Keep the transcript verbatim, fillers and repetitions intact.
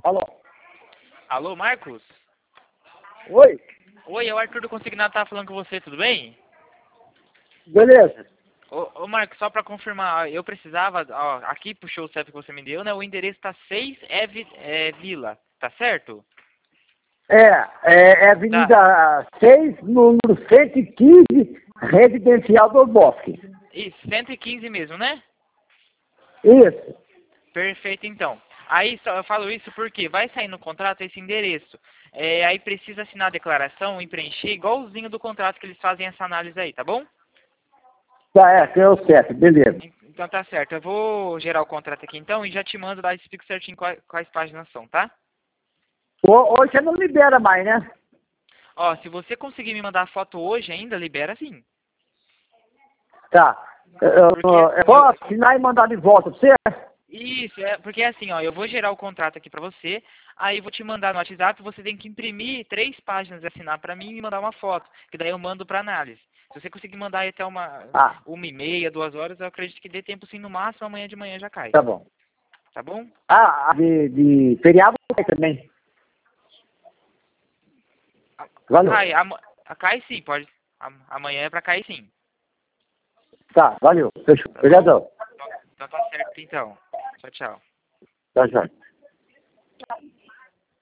Alô? Alô, Marcos? Oi? Oi, é o Arthur do Consignado, tá falando com você, tudo bem? Beleza. Ô, ô Marcos, só pra confirmar, eu precisava, ó, aqui puxou o C E P que você me deu, né? O endereço tá seis Eve, é, Vila, tá certo? É, é, é Avenida seis, número cento e quinze, Residencial do Bosque. Isso, cento e quinze mesmo, né? Isso. Perfeito, então. Aí só eu falo isso porque vai sair no contrato esse endereço. É, aí precisa assinar a declaração e preencher igualzinho do contrato que eles fazem essa análise aí, tá bom? Tá, é, tem o certo, beleza. Então tá certo. Eu vou gerar o contrato aqui então e já te mando lá, explico certinho quais, quais páginas são, tá? Ho- Hoje você não libera mais, né? Ó, se você conseguir me mandar a foto hoje ainda, libera sim. Tá. Eu, Porque eu, assim, eu ó, vou eu, assinar e mandar de volta pra você? isso, é, porque assim, ó, eu vou gerar o contrato aqui pra você, aí eu vou te mandar no WhatsApp, você tem que imprimir três páginas e assinar pra mim e mandar uma foto, que daí eu mando pra análise. Se você conseguir mandar aí até uma, Ah, uma e meia, duas horas, eu acredito que dê tempo sim, no máximo amanhã de manhã já cai. tá bom. Tá bom? Ah, de, de feriado também. Valeu. Cai, ama, cai sim, pode. am- Amanhã é pra cair sim. Tá, valeu. Fechou. Tá bom? Obrigadão. Então tá certo então. Tchau, tchau. Tá, tchau.